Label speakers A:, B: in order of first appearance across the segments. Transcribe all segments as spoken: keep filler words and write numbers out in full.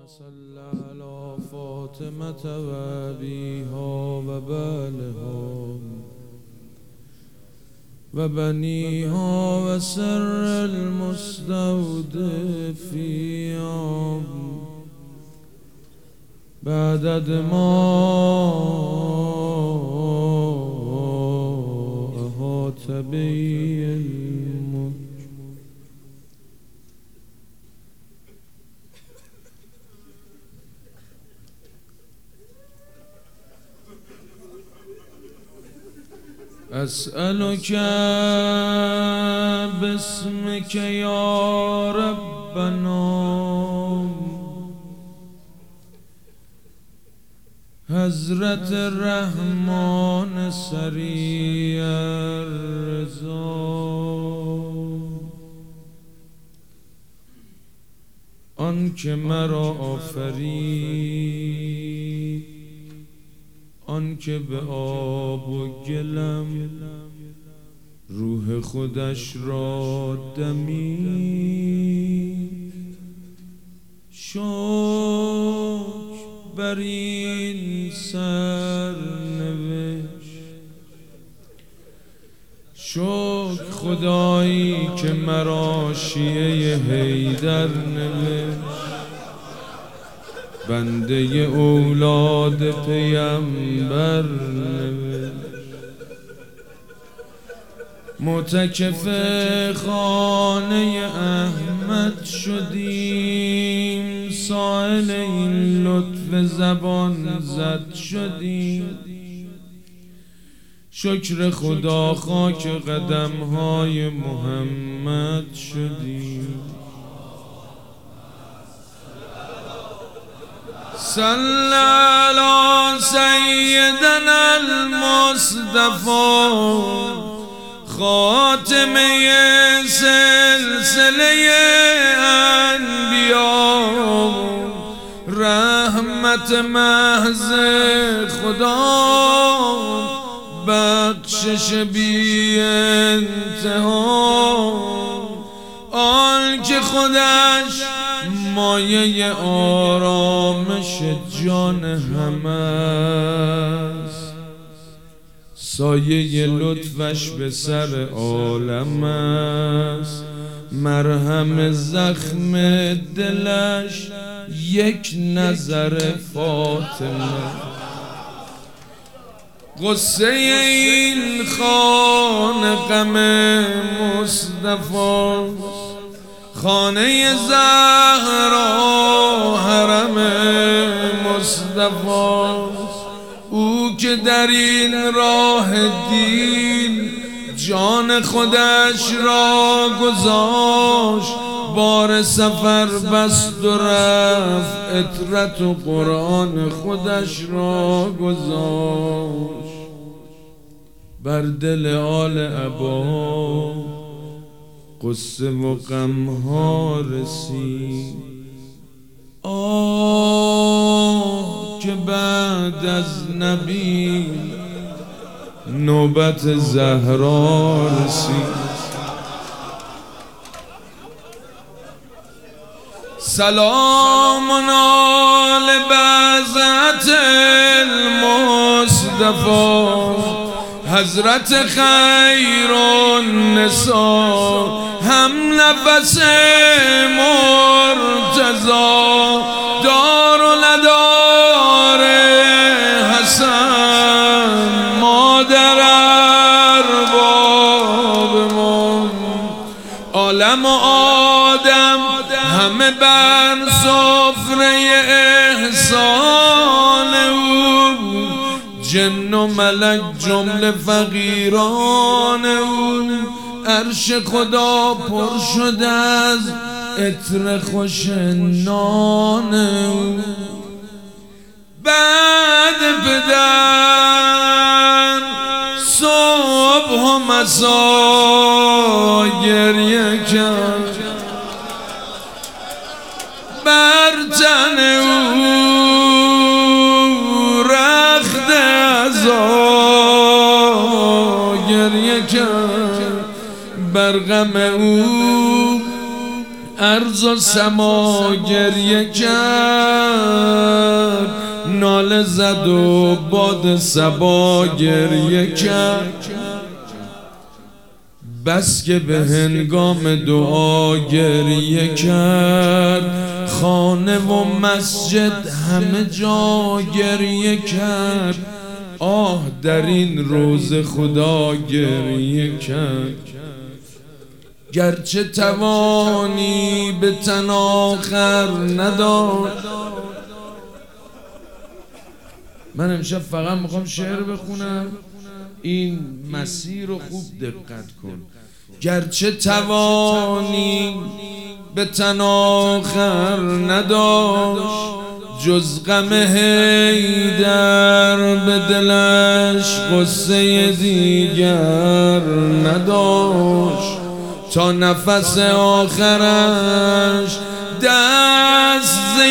A: صل على فاطمة وأبيها وبالها وبنيها وسر المستودع فيها بعدد ما أحاط به علمك. أسألك باسمك يا ربنا حضرت الرحمن سریع الرضا آن که مرا آفرید، آن که به آب و گلم روح خودش را دمید. شکر بر این سرنوشت، شکر خدایی که مرا شیعه حیدر نوشت، بنده اولاد پیمبر نوشت. معتکف خانه احمد شدیم، سائل این لطف زبان زد شدیم. شکر خدا خاک قدم های محمد شدیم. صلی علی سیدنا المصطفى خاتمه سلسله انبیا، رحمت محض خدا، بخشش بی انتها، آن که خودش مایه آرامش جان همه است، سایه لطفش به سر عالم است، مرهم زخم دلش یک نظر فاطمه. غصه این خانه غم مصطفی، خانه زهرا حرم مصطفی، او که در این راه دین جان خودش را گذاشت، بار سفر بست و رفت، عطرت و قرآن خودش را گذاشت، بر دل آل عبا قصه و غمها رسید. آه که بعد از نبی نوبت زهرا رسید. سلام علی بعضت المصطفى حضرت خیر النساء، هم نفس مرتضی، دار و ندار حسن، مادر ارباب من، عالم و آدم همه بر سفره احسان او، جن و ملک جمله فقیران او، عرش خدا پر شده از عطر خوش نان او. بعد پدر صبح و مسا گریه کرد، بر تن او رخت عزا گریه کرد، بر غم او ارض و سما گریه کرد، ناله زد و باد صبا گریه کرد، بس که به هنگام دعا گریه کرد، خانه و مسجد همه جا گریه کرد، آه در این روز خدا گریه کرد. گرچه توانی به تن آخر نداشت. من امشب فقط میخوام شعر بخونم، این مسیر رو خوب دقت کن. گرچه توانی به تن آخر نداشت، جز غم حیدر به دلش غصه دیگر نداشت، تا نفس آخرش دست ز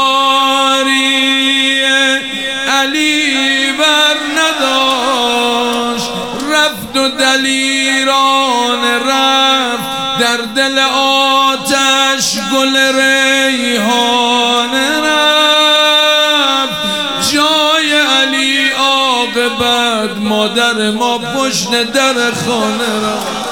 A: یاری علی بر نداشت. رفت و دلیران رفت، در دل آتش گل ریحان رفت، جای علی عاقبت مادر ما پشت در خانه رفت.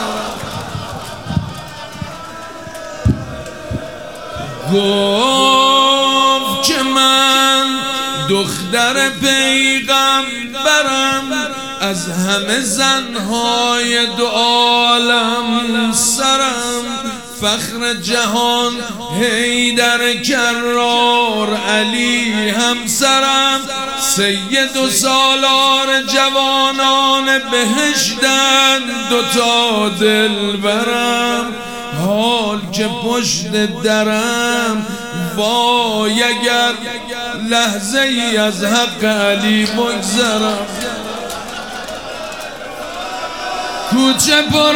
A: گفت که من دختر پیغمبرم، از همه زنهای دو عالم سرم، فخر جهان حیدر کرار علی همسرم، سید و سالار جوانان بهشتن دوتا دلبرم، حال که پشت درم وای اگر لحظه ای از حق علی بگذرم. کوچه پر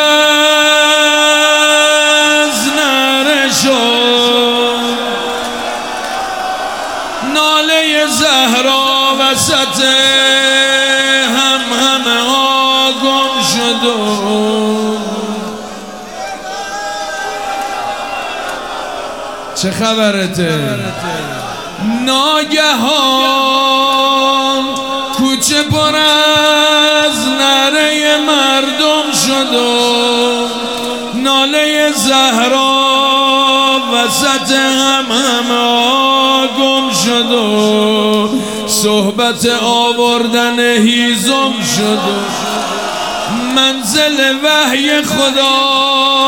A: از نعره شد، ناله زهرا وسط هم همه ها گم شد. چه خبرته؟ ناگهان کوچه پر از نعره مردم شد و ناله زهرا وسط هم همه گم شد و صحبت آوردن هیزم شد و منزل وحی خدا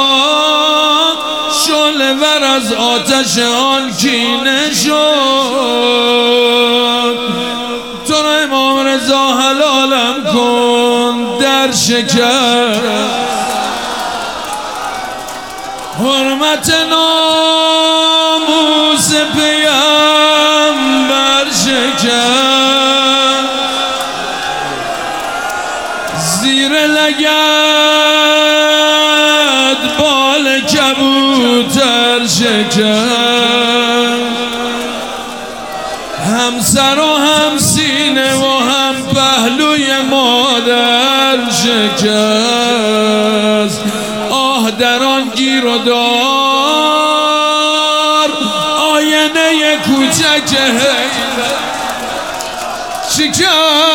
A: شعله ور از آتش آن کینه شد. تو را امام رضا حلالم کن در شکر، حرمت ناموس پیامبر شکر، زیر لگد بال کبوتر شکر، هم سر و هم سینه و هم پهلوی مادر شکست. آه در آن گیر و دار آینه کوچک حیدر شکست.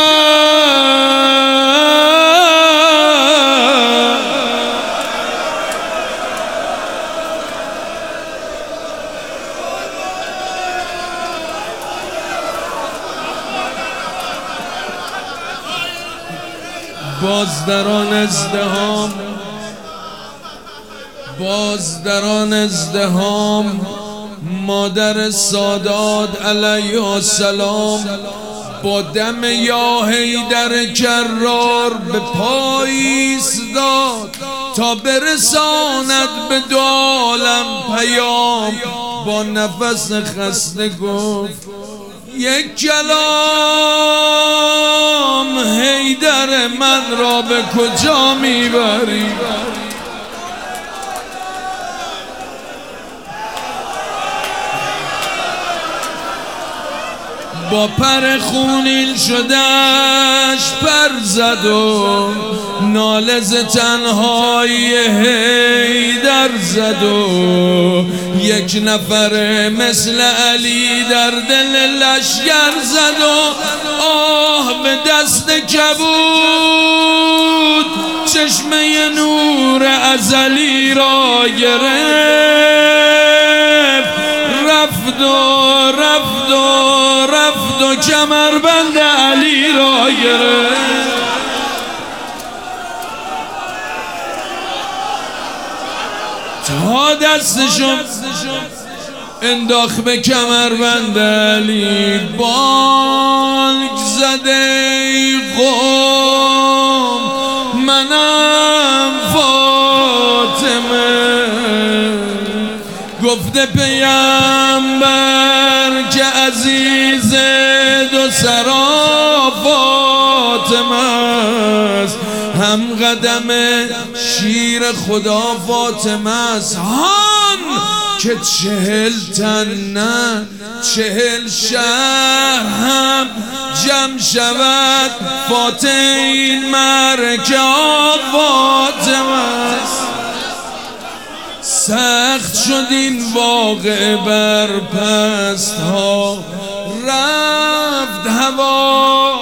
A: باز در آن ازدهام، باز در آن ازدهام مادر سادات علیه السلام با دم یا حیدر کرار به پای ایستاد تا برساند به دو عالم پیام. با نفس خسته گفت یک کلام، حیدر من را به کجا میبری؟ با پر خونین شدش پر زد و ناله ز تنهایی حیدر زد و یک نفر مثل علی در دل لشکر زد و آه به دست کبود چشمه نور ازلی را گرفت، رفت و رفت و رفت و کمربند علی را گرفت. تا دستشو انداخت به کمربند علی، بانگ زده قوم منم فاطمه، گفته پیامبر که عزیز دو سرا فاطمه است، هم قدم شیر خدا فاطمه است، هان که چهل تن نه چهل شهر هم جمع شود فاتح این مرکه فاطمه است. سخت شد این واقع بر پست ها، رفت هوا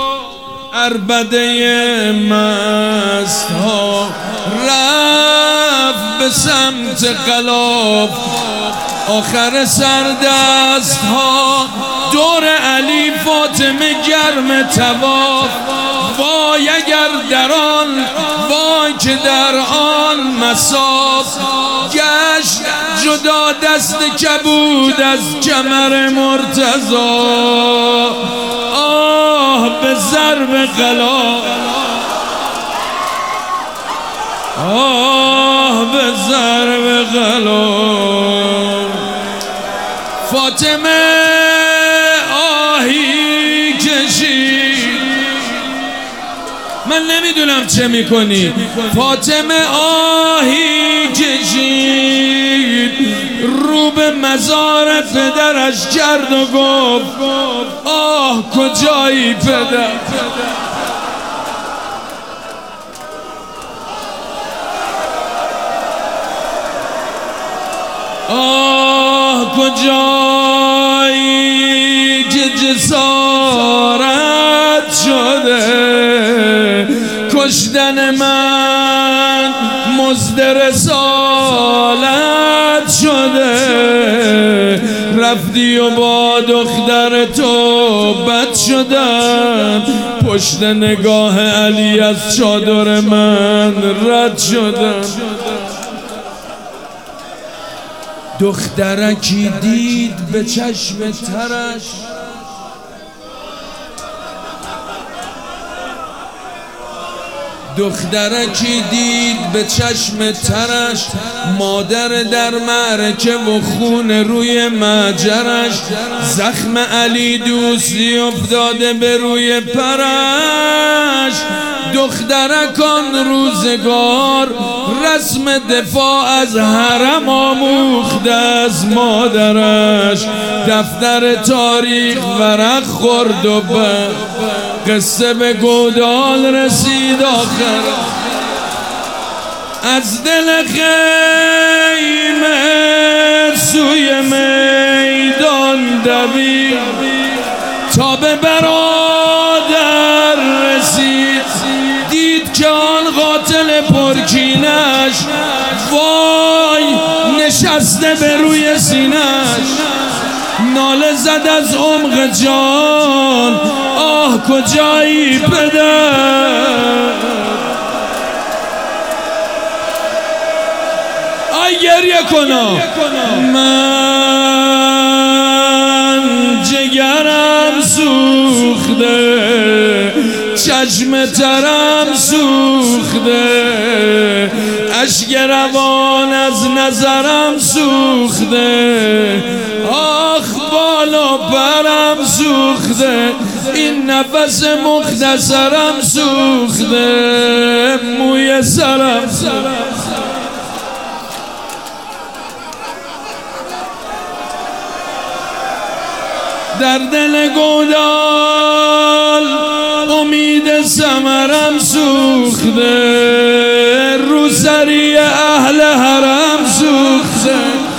A: عربده مست ها، رفت به سمت غلاف آخر سردست ها، دور علی فاطمه گرم تواف. وای اگر در آن وای که در آن مصاف گشت جدا دست کبود از کمر مرتضی، آه به ضرب غلا، آه به ضرب غلا. فاطمه آهی کشید، من نمیدونم چه میکنی. فاطمه آهی کشید، رو به مزار پدرش کرد و گفت آه کجایی پدر، آه کجایی که جسارت شده کشتن من مزد رسالت شده، رفتی و با دختر تو بد شدن، پشت نگاه علی از چادر من رد شدن. دخترکی دید به چشم ترش، دخترکی دید به چشم ترش، مادر در معرکه و خون روی مجرش، زخم علی دوستی افتاده به روی پرش. دخترکان روزگار رسم دفاع از حرم آموخته از مادرش، دفتر تاریخ ورق خورد و به قصه به گودال رسید آخر. از دل خیمه سوی میدان دوید تا به برادر رسید، دید که آن قاتل پرکینش وای نشسته به روی سینش، ناله زد از عمق جان آه کجایی پدر. آی گریه کنا، من جگرم سوخته چشم ترم سوخته، اشک روان از نظرم سوخته، آخ بالا برم سوخته، این نفس مختصرم سوخته، موی سرم در دل گودال امید ثمرم سوخته، رو سری اهل حرم سوخته.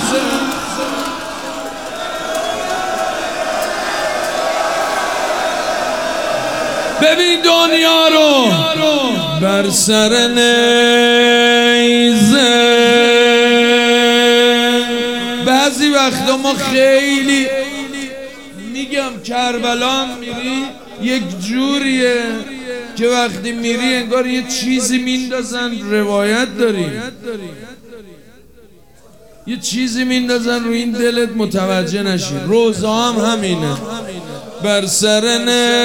A: ببین دنیا رو بر سر نیزه. بعضی وقتا ما خیلی میگم کربلا میری یک جوریه که وقتی میری انگار یه چیزی میندازن، روایت داری یه چیزی میندازن رو این دلت متوجه نشی. روزا هم همینه، بر سر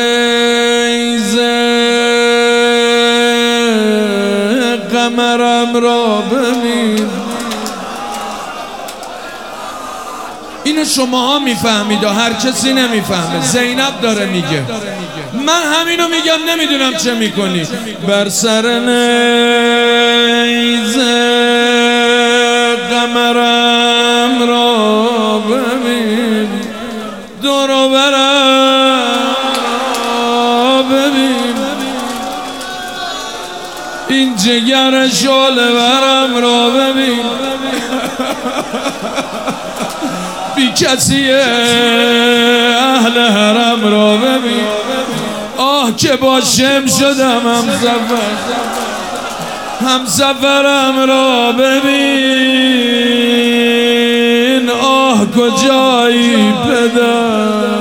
A: نیزه قمرم را ببین. اینو شماها میفهمید و هر کسی نمیفهمه. زینب داره میگه، من همینو میگم نمیدونم چه میکنی. بر سر نیزه قمرم را ببین، دور و برم را ببین، این جگر شعله ورم را ببین، بی کسی اهل حرم را ببین. آه که با شم شدم همسفر، همسفرم را ببین. آه کجایی پدر